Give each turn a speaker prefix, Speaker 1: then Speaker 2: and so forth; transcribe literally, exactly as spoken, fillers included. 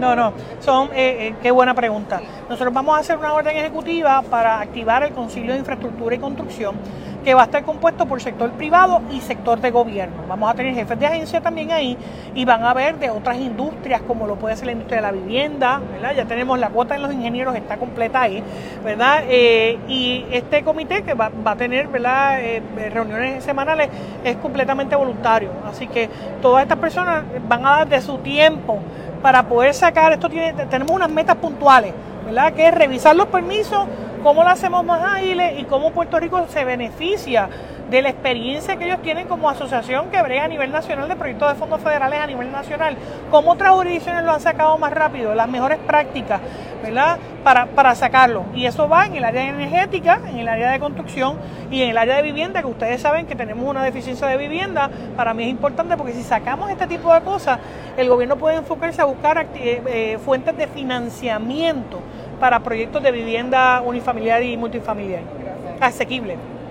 Speaker 1: No, no, son, eh, eh, qué buena pregunta. Nosotros vamos a hacer una orden ejecutiva para activar el Concilio de Infraestructura y Construcción, que va a estar compuesto por sector privado y sector de gobierno. Vamos a tener jefes de agencia también ahí y van a ver de otras industrias, como lo puede ser la industria de la vivienda, ¿verdad? Ya tenemos la cuota de los ingenieros, está completa ahí, ¿verdad? Eh, y este comité que va, va a tener, ¿verdad? Eh, reuniones semanales es completamente voluntario. Así que todas estas personas van a dar de su tiempo para poder sacar, esto tiene, tenemos unas metas puntuales, ¿verdad? Que es revisar los permisos, cómo lo hacemos más ágiles y cómo Puerto Rico se beneficia de la experiencia que ellos tienen como asociación que brega a nivel nacional de proyectos de fondos federales a nivel nacional, cómo otras jurisdicciones lo han sacado más rápido, las mejores prácticas, ¿verdad? Para, para sacarlo. Y eso va en el área energética, en el área de construcción y en el área de vivienda, que ustedes saben que tenemos una deficiencia de vivienda. Para mí es importante porque si sacamos este tipo de cosas, el gobierno puede enfocarse a buscar eh, eh, fuentes de financiamiento para proyectos de vivienda unifamiliar y multifamiliar, asequible.